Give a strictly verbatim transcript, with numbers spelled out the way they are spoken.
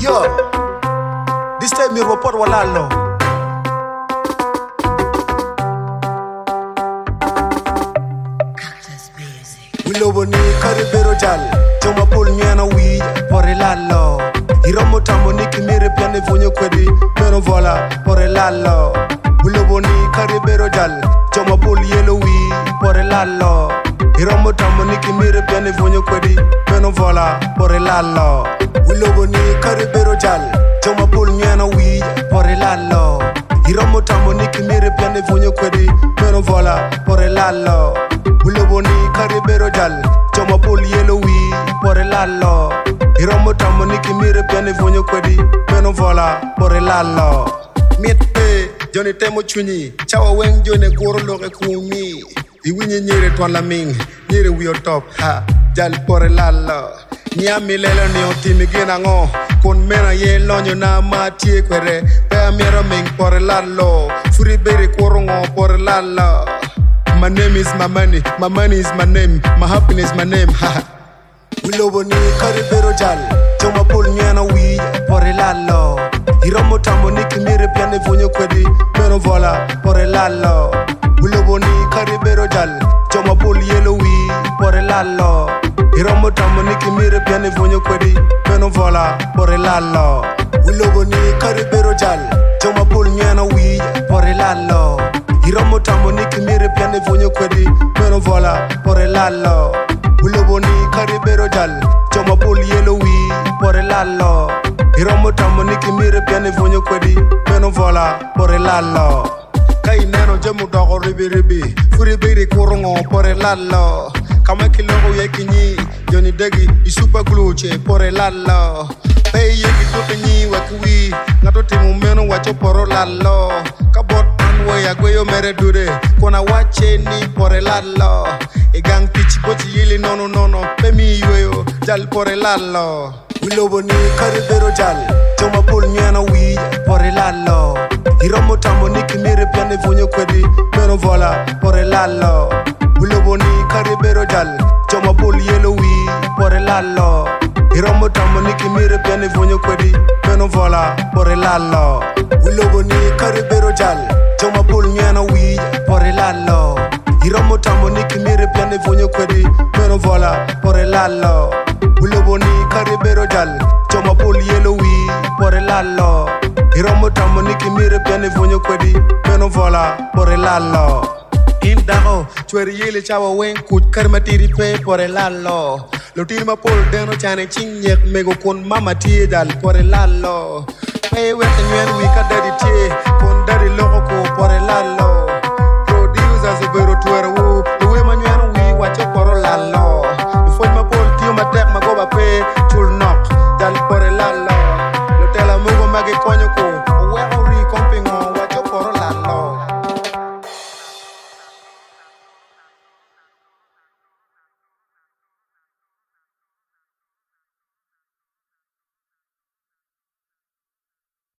Yo, this time you report walalo. Wilobo ni karibero jal, joma pol nyana wi pore lalo. Hiromo tambo ni kimire piane vonyo kwedi, meno vola pore lalo. Wilobo ni karibero jal, joma pol yelo wi pore lalo. Hiromo tambo ni kimire piane vonyo kwedi, meno vola pore lalo. Wilobo ni karibero jal, joma pol nyana wi pore lalo. Hiromo tambo ni kimire piane vonyo kwedi, meno vola pore lalo. Wilobo ni karibero jal, joma pol yelo wi pore lalo. Hiromo tambo ni kimire piane vonyo kwedi, meno vola pore lalo. Miet pe, joni temo chunyi, chawa weng jone kuro loke kumi. Iwinye nyere tuan la ming, nyere wiyo top, ha, jal pore lalo. Nyami lelo ni otimi gina ngo, kon mena ye lonyo na matie kwere, pea mira ming pore lalo. Furi beri kuro ngo pore lalo. My name is my money, my money is my name, my happiness my name, ha. Wilobo ni karibero jal, joma pol nyana wi pore lalo. Hiromo tambo ni kimire piane vonyo kwedi, meno vola pore lalo. Wilobo ni karibero jal, joma pol yelo wi pore lalo. Hiromo tambo ni kimire piane vonyo kwedi, meno vola pore lalo. Wilobo ni karibero jal, joma pol nyana wi pore lalo. Hiromo tambo ni kimire piane vonyo kwedi, meno vola pore lalo. Wilobo ni karibero jal, joma pol yelo wi pore lalo. Hiromo tambo ni kimire piane vonyo kwedi, meno vola pore lalo. Kai neno jemu dogo ribi ribi, furi biri kurungo pore lalo. Kama kilogo yekinyi, joni degi isupa gluche pore lalo. Pei yeki toke nyi wakui, ngato timu meno wacho poro lalo. Kabot anwe ya gweyo mere dure, kona wache ni pore lalo. Egang pichi pochi yili nono nono, pemi yueyo jal pore lalo. Wilobo ni karibero jal, joma pol nyana wi pore lalo. Hiromo tambo ni kimire piane vonyo kwedi, meno vola pore lalo. Wilobo ni karibero jal, joma pol yelo wi pore lalo. Hiromo tambo ni kimire piane vonyo kwedi, meno vola pore lalo. Wilobo ni karibero jal, joma pol nyana wi pore lalo. Hiromo tambo ni kimire piane vonyo kwedi, meno vola pore lalo. Wilobo ni karibero jal, joma pol yelo wi pore lalo. Hiromo tambo ni kimire piane vonyo kwedi, meno vola pore lalo. Indaro, chweri yele chawa weng kuch karmatiri pe pore lalo. Lotir ma pol deno chane ching nyek mego kon mama tie dal pore lalo. Pei wete nyuen wika daddy tie, kon daddy loko ko pore lalo. Producers bero tuere wu, uwe ma nyuen wi wacho poro lalo. Before ma pol tiyo ma tek ma goba pe, chul nok, dal pore lalo. Lotela mugo magi konya